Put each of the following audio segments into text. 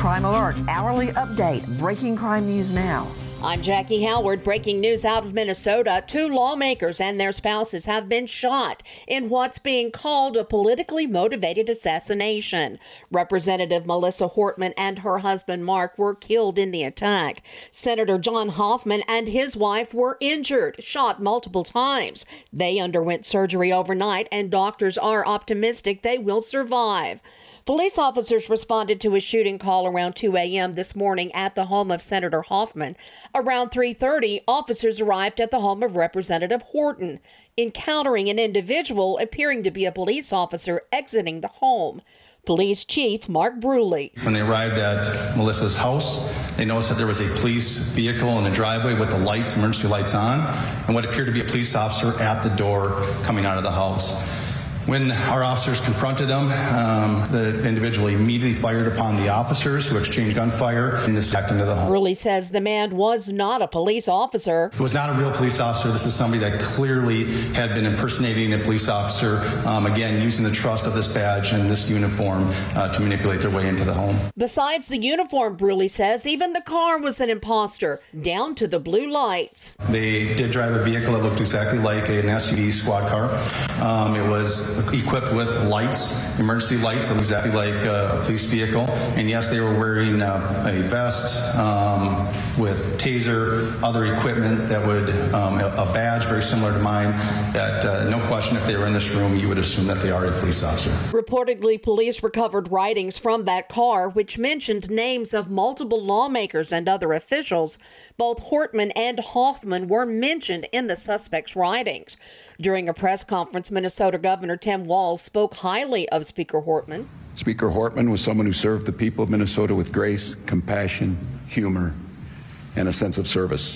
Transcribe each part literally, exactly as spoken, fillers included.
Crime Alert, hourly update, breaking crime news now. I'm Jackie Howard. Breaking news out of Minnesota. Two lawmakers and their spouses have been shot in what's being called a politically motivated assassination. Representative Melissa Hortman and her husband Mark were killed in the attack. Senator John Hoffman and his wife were injured, shot multiple times. They underwent surgery overnight, and doctors are optimistic they will survive. Police officers responded to a shooting call around two a.m. this morning at the home of Senator Hoffman. Around three thirty, officers arrived at the home of Representative Horton, encountering an individual appearing to be a police officer exiting the home. Police Chief Mark Bruley. When they arrived at Melissa's house, they noticed that there was a police vehicle in the driveway with the lights, emergency lights on, and what appeared to be a police officer at the door coming out of the house. When our officers confronted him, um, the individual immediately fired upon the officers, who exchanged gunfire in this act into the home. Bruley says the man was not a police officer. It was not a real police officer. This is somebody that clearly had been impersonating a police officer, um, again, using the trust of this badge and this uniform uh, to manipulate their way into the home. Besides the uniform, Bruley says even the car was an imposter, down to the blue lights. They did drive a vehicle that looked exactly like an S U V squad car. Um, it was equipped with lights, emergency lights, exactly like a police vehicle. And yes, they were wearing uh, a vest um, with taser, other equipment that would, um, a badge very similar to mine, that uh, no question if they were in this room, you would assume that they are a police officer. Reportedly, police recovered writings from that car, which mentioned names of multiple lawmakers and other officials. Both Hortman and Hoffman were mentioned in the suspect's writings. During a press conference, Minnesota Governor Tim Walz spoke highly of Speaker Hortman. Speaker Hortman was someone who served the people of Minnesota with grace, compassion, humor, and a sense of service.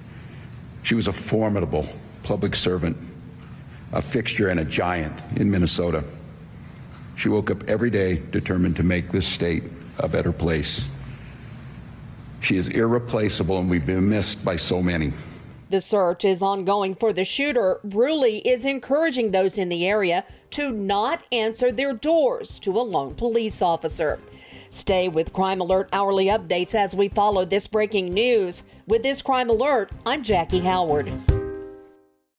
She was a formidable public servant, a fixture and a giant in Minnesota. She woke up every day determined to make this state a better place. She is irreplaceable, and we've been missed by so many. The search is ongoing for the shooter. Bruley is encouraging those in the area to not answer their doors to a lone police officer. Stay with Crime Alert hourly updates as we follow this breaking news. With this Crime Alert, I'm Jackie Howard.